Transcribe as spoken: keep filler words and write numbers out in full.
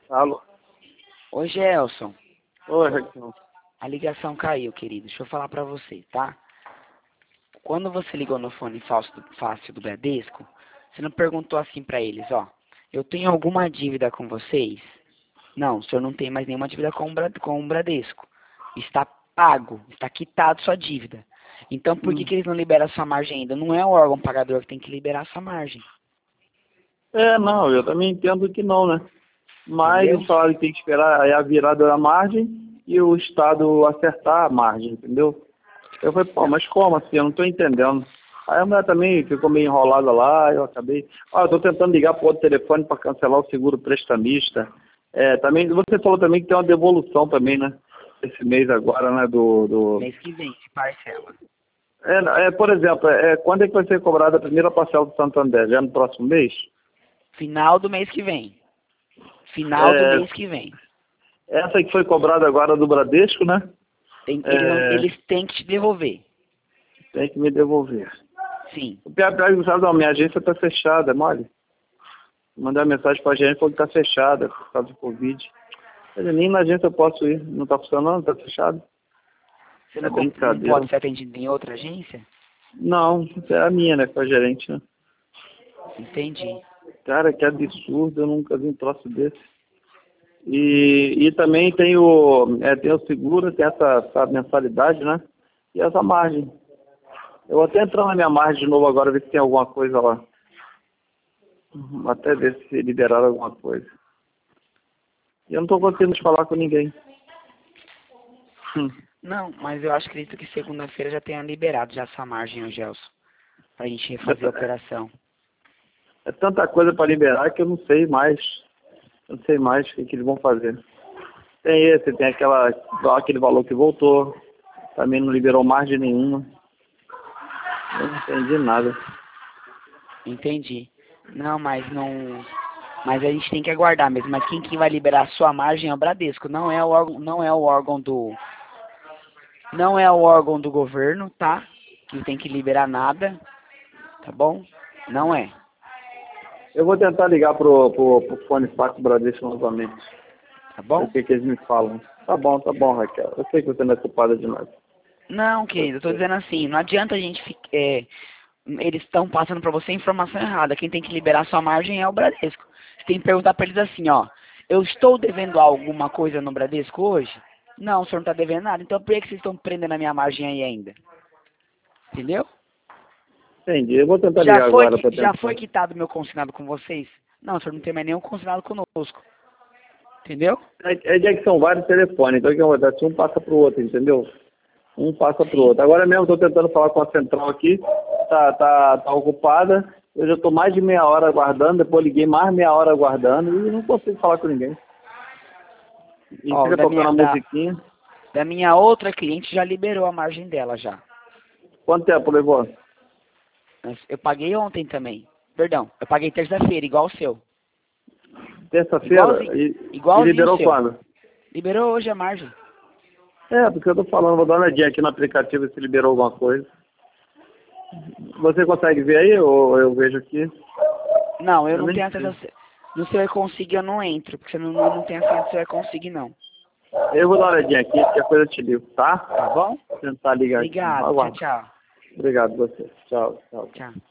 Alô? Oi, Gelson. Oi, Raquel. A ligação caiu, querido. Deixa eu falar pra você, tá? Quando você ligou no fone falso do, fácil do Bradesco, você não perguntou assim pra eles, ó. Eu tenho alguma dívida com vocês? Não, o senhor não tem mais nenhuma dívida com o, Bra- com o Bradesco. Está pago, está quitado sua dívida. Então por que, Hum. que eles não liberam a sua margem ainda? Não é o órgão pagador que tem que liberar a sua margem. É, não, eu também entendo que não, né? Mas Entendeu? eles falaram que tem que esperar aí a virada da margem e o Estado acertar a margem, entendeu? Eu falei, pô, Não. mas como assim? Eu não tô entendendo. Aí a mulher também ficou meio enrolada lá, eu acabei... Ah, eu tô tentando ligar pro outro telefone para cancelar o seguro prestamista. É, também, você falou também que tem uma devolução também, né? Esse mês agora, né, do... do... Mês que vem, se parcela. É, é, por exemplo, é, quando é que vai ser cobrada a primeira parcela do Santander? Já no próximo mês? Final do mês que vem. Final do É, mês que vem. essa que foi cobrada agora do Bradesco, né? Tem, eles, não, É, eles têm que te devolver. tem que me devolver. Sim. O pior pior, sabe, não, minha agência está fechada, é mole. Mandei uma mensagem para a agência, falou que está fechada por causa do Covid. Quer dizer, nem na agência eu posso ir, não está funcionando, está fechado. Você É não, comp- não brincadeira. pode ser atendido em outra agência? Não, é a minha, né, com a gerente, né? Entendi. Cara, que absurdo, eu nunca vi um troço desse. E, e também tem o, é, tem o seguro, tem essa, essa mensalidade, né? E essa margem. Eu vou até entrar na minha margem de novo agora, ver se tem alguma coisa lá. Até ver se liberaram alguma coisa. E eu não estou conseguindo falar com ninguém. Hum. Não, mas eu acho acredito que segunda-feira já tenha liberado já essa margem, ô Gelson. Pra gente refazer a operação. É tanta coisa para liberar que eu não sei mais. Eu não sei mais o que, que eles vão fazer. Tem esse, tem aquela, aquele valor que voltou. Também não liberou margem nenhuma. Eu não entendi nada. Entendi. Não, mas não. Mas a gente tem que aguardar mesmo. Mas quem que vai liberar a sua margem é o Bradesco. Não é o órgão, não é o órgão do. Não é o órgão do governo, tá? Que tem que liberar nada. Tá bom? Não é. Eu vou tentar ligar pro, pro, pro fone fácil Bradesco novamente. Tá Ver bom? o que, que eles me falam. Tá bom, tá bom, Raquel. Eu sei que você não é culpada de nada. Não, Eu querido, eu tô sei. dizendo assim, não adianta a gente ficar. É, eles estão passando pra você informação errada. Quem tem que liberar sua margem é o Bradesco. Você tem que perguntar pra eles assim, ó. Eu estou devendo alguma coisa no Bradesco hoje? Não, o senhor não tá devendo nada. Então por que que vocês estão prendendo a minha margem aí ainda? Entendeu? Entendi. Eu vou tentar Já ligar foi, agora qui- para já tentar. foi quitado meu consignado com vocês? Não, o senhor não tem mais nenhum consignado conosco. Entendeu? É, é que são vários telefones, então o que acontece? Um passa pro outro, entendeu? Um passa pro Sim. outro. Agora mesmo estou tentando falar com a central aqui, tá, tá, tá ocupada. Eu já estou mais de meia hora aguardando, depois liguei mais meia hora aguardando e não consigo falar com ninguém. E Ó, fica da tocando minha, a da, musiquinha. da minha outra cliente já liberou a margem dela já. Quanto tempo levou? Mas eu paguei ontem também. Perdão, eu paguei terça-feira, igual o seu. Terça-feira? Igualzinho, E, e igualzinho o liberou seu. quando? Liberou hoje a margem. É, porque eu tô falando, vou dar uma olhadinha aqui no aplicativo se liberou alguma coisa. Você consegue ver aí ou eu vejo aqui? Não, eu Eu não nem tenho acesso sei. a... se- No seu e-consig eu não entro, porque você não, não, não tem acesso ao seu e-consig não. Eu vou dar uma olhadinha aqui, qualquer coisa eu te ligo, tá? Tá bom? Vou tentar ligar aqui. Obrigado, tchau, Aguardo. tchau. Obrigado a você. Tchau, tchau. Tchau.